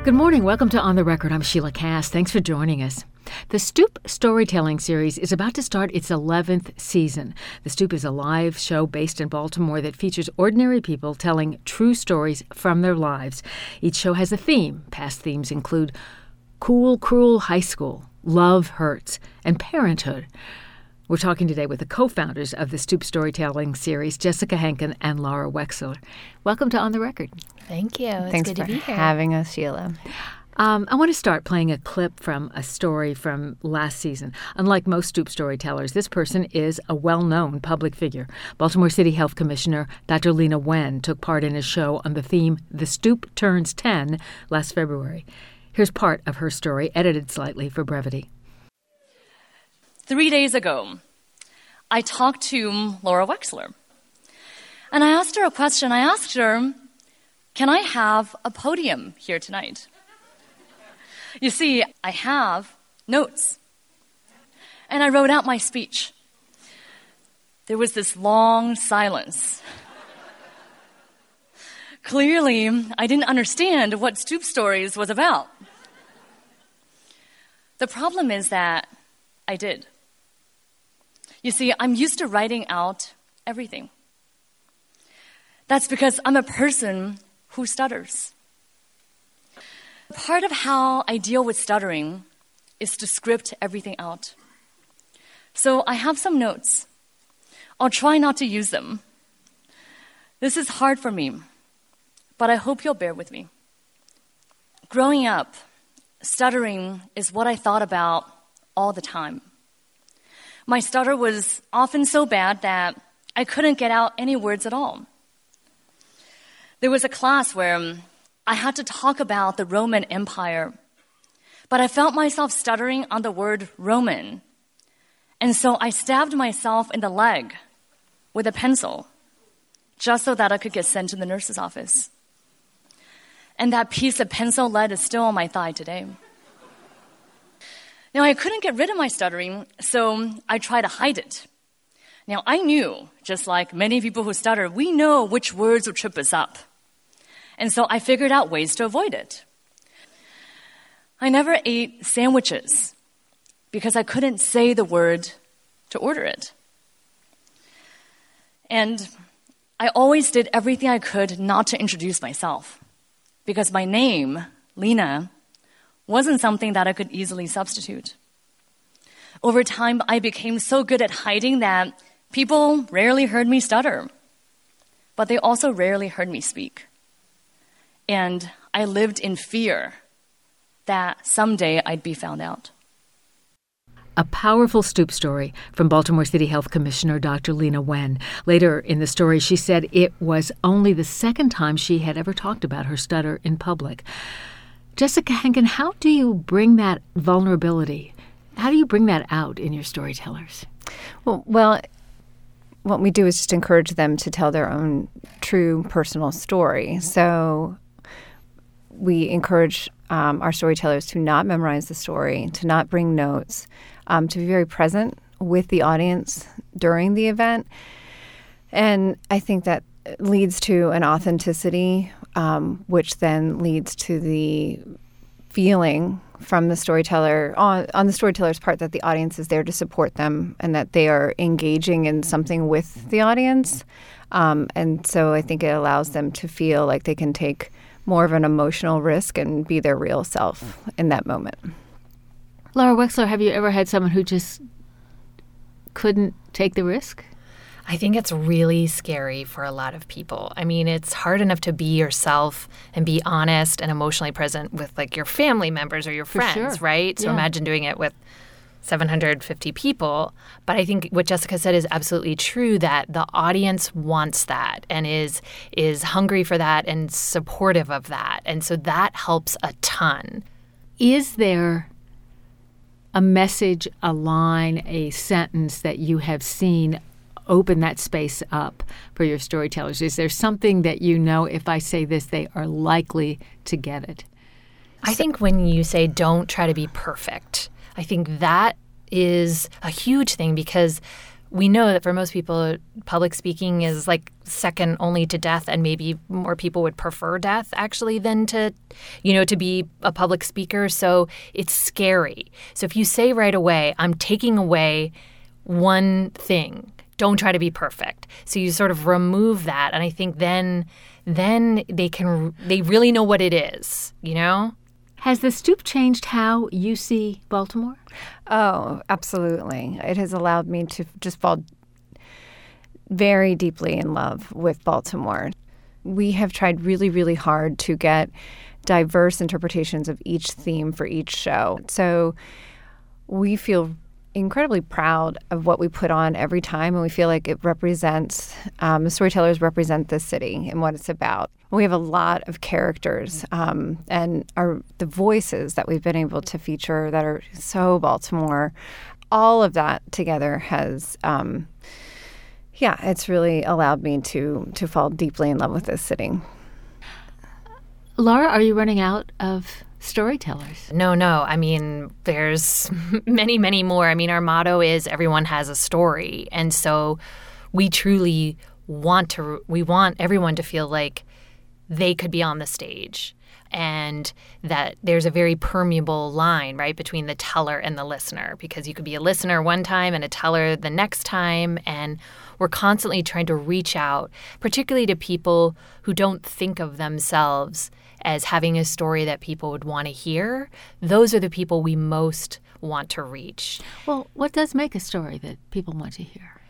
Good morning. Welcome to On the Record. I'm Sheila Cass. Thanks for joining us. The Stoop Storytelling Series is about to start its 11th season. The Stoop is a live show based in Baltimore that features ordinary people telling true stories from their lives. Each show has a theme. Past themes include Cool, Cruel High School, Love Hurts, and Parenthood. We're talking today with the co-founders of the Stoop Storytelling Series, Jessica Henkin and Laura Wexler. Welcome to On the Record. Thank you. It's Thanks good to be here. for having us, Sheila. I want to start playing a clip from a story from last season. Unlike most Stoop storytellers, this person is a well-known public figure. Baltimore City Health Commissioner Dr. Leana Wen took part in a show on the theme The Stoop Turns 10 last February. Here's part of her story, edited slightly for brevity. 3 days ago, I talked to Laura Wexler, and I asked her a question. I asked her, can I have a podium here tonight? You see, I have notes, and I wrote out my speech. There was this long silence. Clearly, I didn't understand what Stoop Stories was about. The problem is that I did. You see, I'm used to writing out everything. That's because I'm a person who stutters. Part of how I deal with stuttering is to script everything out. So I have some notes. I'll try not to use them. This is hard for me, but I hope you'll bear with me. Growing up, stuttering is what I thought about all the time. My stutter was often so bad that I couldn't get out any words at all. There was a class where I had to talk about the Roman Empire, but I felt myself stuttering on the word Roman. And so I stabbed myself in the leg with a pencil just so that I could get sent to the nurse's office. And that piece of pencil lead is still on my thigh today. Now, I couldn't get rid of my stuttering, so I tried to hide it. Now, I knew, just like many people who stutter, we know which words will trip us up. And so I figured out ways to avoid it. I never ate sandwiches because I couldn't say the word to order it. And I always did everything I could not to introduce myself because my name, Leana, wasn't something that I could easily substitute. Over time, I became so good at hiding that people rarely heard me stutter, but they also rarely heard me speak. And I lived in fear that someday I'd be found out. A powerful Stoop story from Baltimore City Health Commissioner Dr. Leana Wen. Later in the story, she said it was only the second time she had ever talked about her stutter in public. Jessica Henkin, how do you bring that vulnerability? How do you bring that out in your storytellers? Well, what we do is just encourage them to tell their own true personal story. So we encourage our storytellers to not memorize the story, to not bring notes, to be very present with the audience during the event. And I think that leads to an authenticity, which then leads to the feeling from the storyteller, on the storyteller's part, that the audience is there to support them and that they are engaging in something with the audience. And so I think it allows them to feel like they can take more of an emotional risk and be their real self in that moment. Laura Wexler, have you ever had someone who just couldn't take the risk? I think it's really scary for a lot of people. I mean, it's hard enough to be yourself and be honest and emotionally present with, like, your family members or your friends, sure. right? So imagine doing it with 750 people. But I think what Jessica said is absolutely true, that the audience wants that and is hungry for that and supportive of that. And so that helps a ton. Is there a message, a line, a sentence that you have seen open that space up for your storytellers? Is there something that you know, if I say this, they are likely to get it? I think when you say don't try to be perfect, I think that is a huge thing, because we know that for most people, public speaking is like second only to death, and maybe more people would prefer death actually than to be a public speaker. So it's scary. So if you say right away, I'm taking away one thing, don't try to be perfect. So you sort of remove that, and I think then they really know what it is, Has the Stoop changed how you see Baltimore? Oh, absolutely. It has allowed me to just fall very deeply in love with Baltimore. We have tried really, really hard to get diverse interpretations of each theme for each show. So we feel incredibly proud of what we put on every time, and we feel like it represents, the storytellers represent this city and what it's about. We have a lot of characters, and the voices that we've been able to feature that are so Baltimore. All of that together has, it's really allowed me to fall deeply in love with this city. Laura, are you running out of storytellers? No. I mean, there's many, many more. I mean, our motto is everyone has a story. And so we truly want everyone to feel like they could be on the stage, and that there's a very permeable line, right, between the teller and the listener, because you could be a listener one time and a teller the next time. And we're constantly trying to reach out, particularly to people who don't think of themselves as having a story that people would want to hear. Those are the people we most want to reach. Well, what does make a story that people want to hear?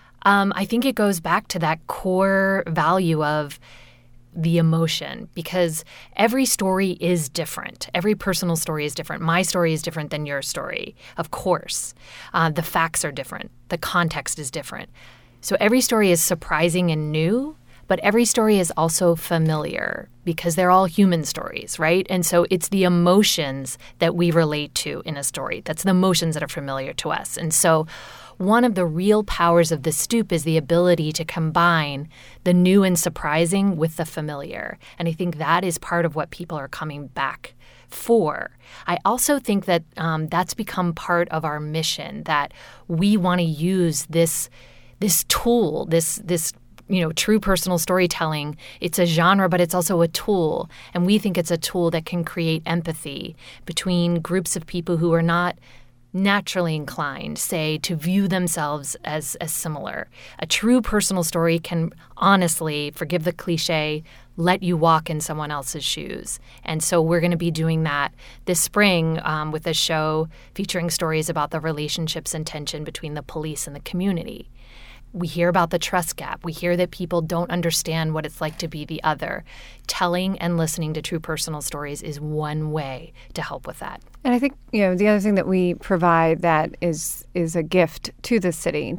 I think it goes back to that core value of the emotion, because every story is different. Every personal story is different. My story is different than your story, of course. The facts are different. The context is different. So every story is surprising and new, but every story is also familiar because they're all human stories, right? And so it's the emotions that we relate to in a story. That's the emotions that are familiar to us. And so one of the real powers of the Stoop is the ability to combine the new and surprising with the familiar. And I think that is part of what people are coming back for. I also think that that's become part of our mission, that we want to use this tool, this true personal storytelling. It's a genre, but it's also a tool. And we think it's a tool that can create empathy between groups of people who are not naturally inclined, say, to view themselves as similar. A true personal story can honestly, forgive the cliche, let you walk in someone else's shoes. And so we're going to be doing that this spring with a show featuring stories about the relationships and tension between the police and the community. We hear about the trust gap. We hear that people don't understand what it's like to be the other. Telling and listening to true personal stories is one way to help with that. And I think, the other thing that we provide that is a gift to the city,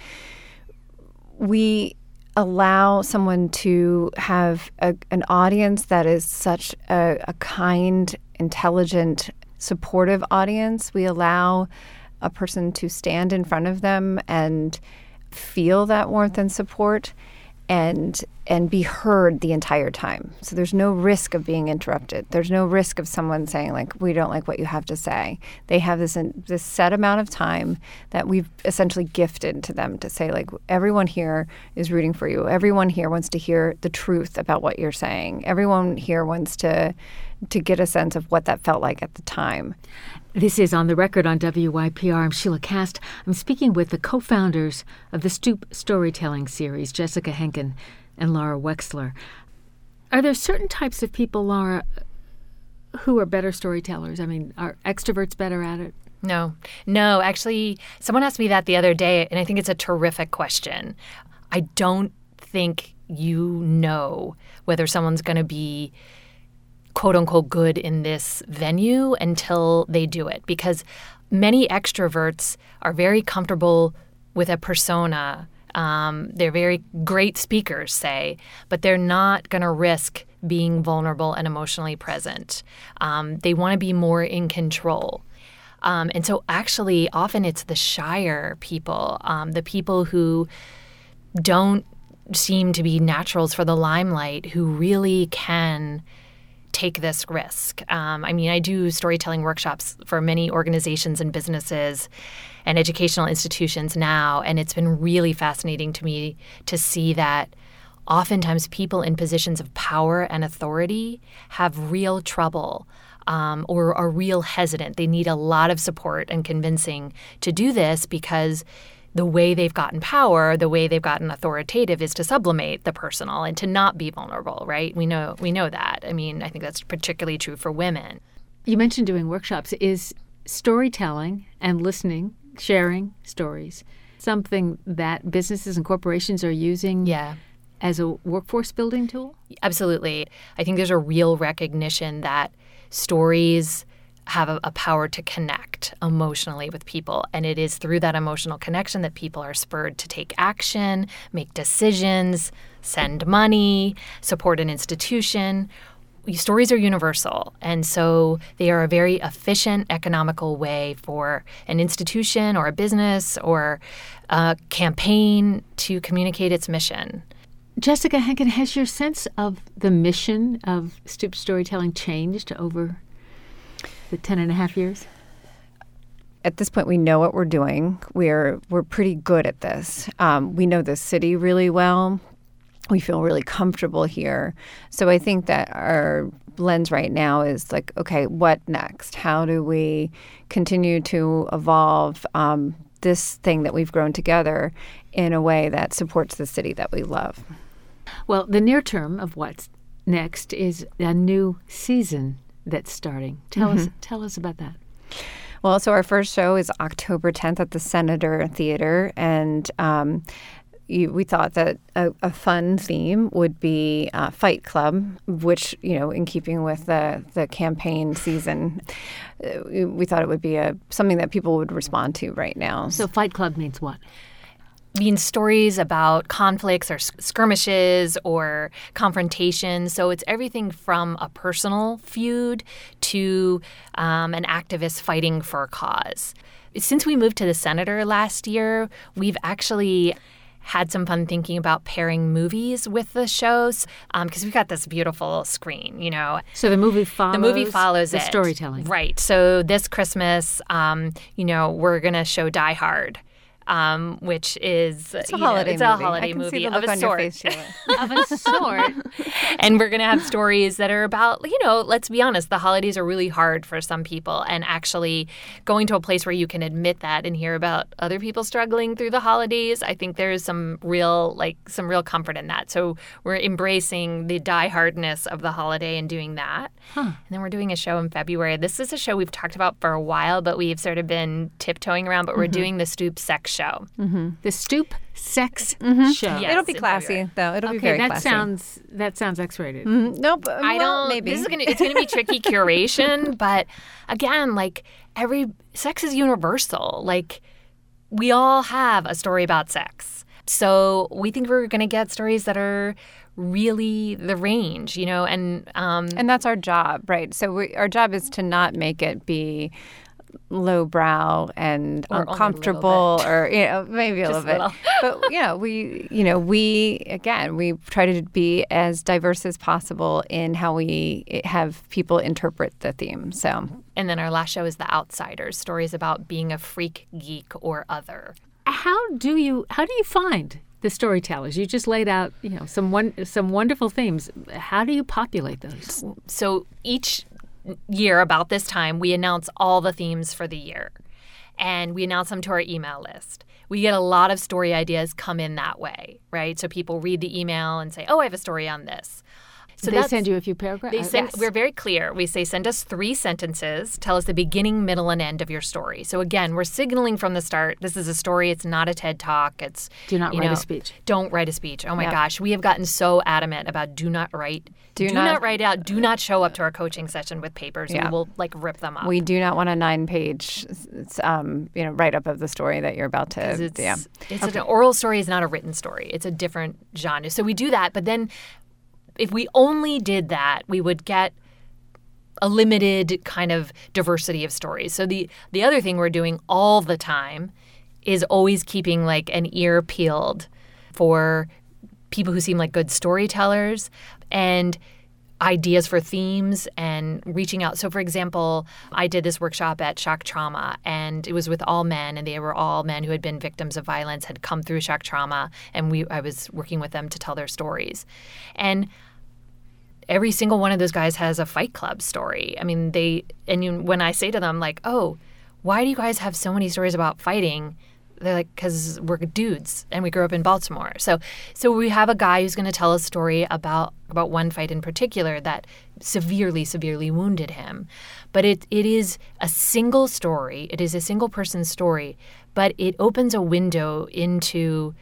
we allow someone to have an audience that is such a kind, intelligent, supportive audience. We allow a person to stand in front of them and feel that warmth and support and be heard the entire time. So there's no risk of being interrupted. There's no risk of someone saying, like, we don't like what you have to say. They have this set amount of time that we've essentially gifted to them to say, like, everyone here is rooting for you. Everyone here wants to hear the truth about what you're saying. Everyone here wants to get a sense of what that felt like at the time. This is On the Record on WYPR. I'm Sheila Kast. I'm speaking with the co-founders of the Stoop Storytelling Series, Jessica Henkin and Laura Wexler. Are there certain types of people, Laura, who are better storytellers? I mean, are extroverts better at it? No, actually, someone asked me that the other day, and I think it's a terrific question. I don't think you know whether someone's going to be quote-unquote good in this venue until they do it, because many extroverts are very comfortable with a persona. They're very great speakers, say, but they're not going to risk being vulnerable and emotionally present. They want to be more in control. And so actually often it's the shyer people, the people who don't seem to be naturals for the limelight, who really can take this risk. I do storytelling workshops for many organizations and businesses and educational institutions now, and it's been really fascinating to me to see that oftentimes people in positions of power and authority have real trouble or are real hesitant. They need a lot of support and convincing to do this because the way they've gotten power, the way they've gotten authoritative is to sublimate the personal and to not be vulnerable, right? We know that. I think that's particularly true for women. You mentioned doing workshops. Is storytelling and listening, sharing stories, something that businesses and corporations are using as a workforce building tool? Absolutely. I think there's a real recognition that stories have a power to connect emotionally with people. And it is through that emotional connection that people are spurred to take action, make decisions, send money, support an institution. Stories are universal, and so they are a very efficient, economical way for an institution or a business or a campaign to communicate its mission. Jessica Henkin, has your sense of the mission of Stoop Storytelling changed over the 10.5 years? At this point, we know what we're doing. We're pretty good at this. We know the city really well. We feel really comfortable here. So I think that our lens right now is like, okay, what next? How do we continue to evolve this thing that we've grown together in a way that supports the city that we love? Well, the near term of what's next is a new season that's starting. Tell us about that. Well, so our first show is October 10th at the Senator Theater, and we thought that a fun theme would be Fight Club, which, in keeping with the campaign season, we thought it would be something that people would respond to right now. So Fight Club means what? Means stories about conflicts or skirmishes or confrontations. So it's everything from a personal feud to an activist fighting for a cause. Since we moved to the Senator last year, we've actually had some fun thinking about pairing movies with the shows because we've got this beautiful screen, So the movie follows the storytelling. Right. So this Christmas, we're going to show Die Hard. Which is it's a holiday movie of a sort. Of a sort. And we're going to have stories that are about, let's be honest, the holidays are really hard for some people. And actually going to a place where you can admit that and hear about other people struggling through the holidays, I think there's some real comfort in that. So we're embracing the die-hardness of the holiday and doing that. And then we're doing a show in February. This is a show we've talked about for a while, but we've sort of been tiptoeing around. But we're doing the Stoop Sex Show. The Stoop Sex Show. Yes, it'll be classy, though. It'll be very classy. That sounds X-rated. Nope. I don't. Maybe It's gonna be tricky curation, but again, every sex is universal. We all have a story about sex, so we think we're gonna get stories that are really the range, and that's our job, right? So our job is to not make it be lowbrow and or uncomfortable, or maybe a little bit. But we try to be as diverse as possible in how we have people interpret the theme. So, and then our last show is The Outsiders, stories about being a freak, geek, or other. How do you find the storytellers? You just laid out, some wonderful themes. How do you populate those? So each year about this time, we announce all the themes for the year, and we announce them to our email list. We get a lot of story ideas come in that way, right? So people read the email and say, oh, I have a story on this. So they send you a few paragraphs? Yes. We're very clear. We say, send us 3 sentences. Tell us the beginning, middle, and end of your story. So again, we're signaling from the start, this is a story. It's not a TED Talk. It's do not write a speech. Don't write a speech. Oh my gosh. We have gotten so adamant about do not write. Do not write out. Do not show up to our coaching session with papers. We will rip them up. We do not want a 9-page write-up of the story that you're about to. An oral story is not a written story. It's a different genre. So we do that, but then if we only did that, we would get a limited kind of diversity of stories. So the other thing we're doing all the time is always keeping an ear peeled for people who seem like good storytellers. And ideas for themes and reaching out. So, for example, I did this workshop at Shock Trauma, and it was with all men, and they were all men who had been victims of violence, had come through shock trauma, and I was working with them to tell their stories. And every single one of those guys has a Fight Club story. I mean, when I say to them, like, oh, why do you guys have so many stories about fighting? They're like, because we're dudes and we grew up in Baltimore. So we have a guy who's going to tell a story about one fight in particular that severely, severely wounded him. But it is a single story. It is a single person's story, but it opens a window into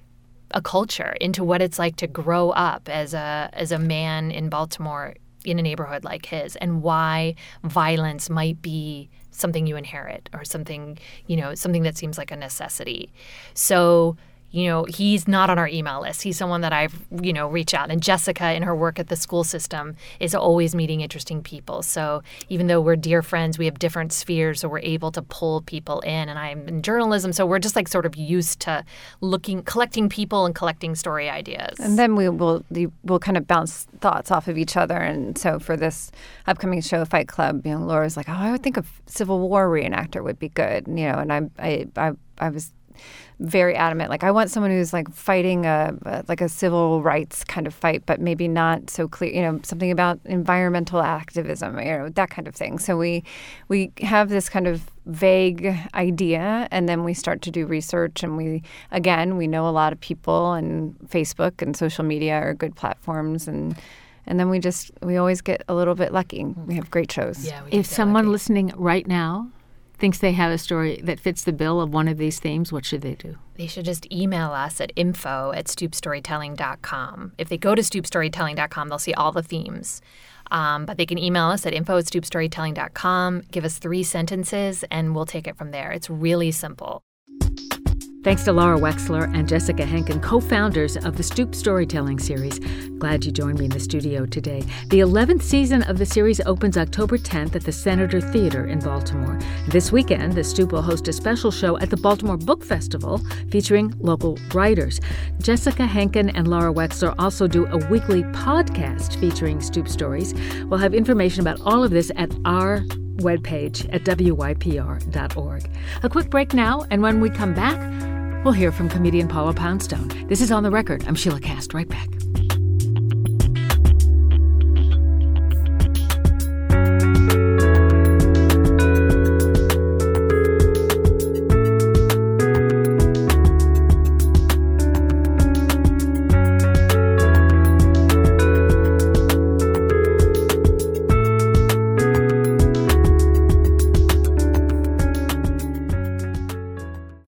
a culture, into what it's like to grow up as a man in Baltimore in a neighborhood like his, and why violence might be something you inherit or something that seems like a necessity. So, he's not on our email list. He's someone that I've, reached out. And Jessica, in her work at the school system, is always meeting interesting people. So even though we're dear friends, we have different spheres, so we're able to pull people in. And I'm in journalism, so we're just like sort of used to collecting people and collecting story ideas. And then we'll kind of bounce thoughts off of each other. And so for this upcoming show, Fight Club, Laura's like, oh, I would think a Civil War reenactor would be good, and I was very adamant. Like, I want someone who's like fighting a civil rights kind of fight, but maybe not so clear, something about environmental activism, that kind of thing. So we have this kind of vague idea, and then we start to do research, and we know a lot of people, and Facebook and social media are good platforms, and then we always get a little bit lucky. We have great shows. Yeah, if someone listening right now thinks they have a story that fits the bill of one of these themes, what should they do? They should just email us at info@stoopstorytelling.com. If they go to stoopstorytelling.com, they'll see all the themes. But they can email us at info@stoopstorytelling.com, give us 3 sentences, and we'll take it from there. It's really simple. Thanks to Laura Wexler and Jessica Henkin, co-founders of the Stoop Storytelling series. Glad you joined me in the studio today. The 11th season of the series opens October 10th at the Senator Theater in Baltimore. This weekend, the Stoop will host a special show at the Baltimore Book Festival featuring local writers. Jessica Henkin and Laura Wexler also do a weekly podcast featuring Stoop stories. We'll have information about all of this at our webpage at wypr.org. A quick break now, and when we come back, we'll hear from comedian Paula Poundstone. This is On the Record. I'm Sheila Kast. Right back.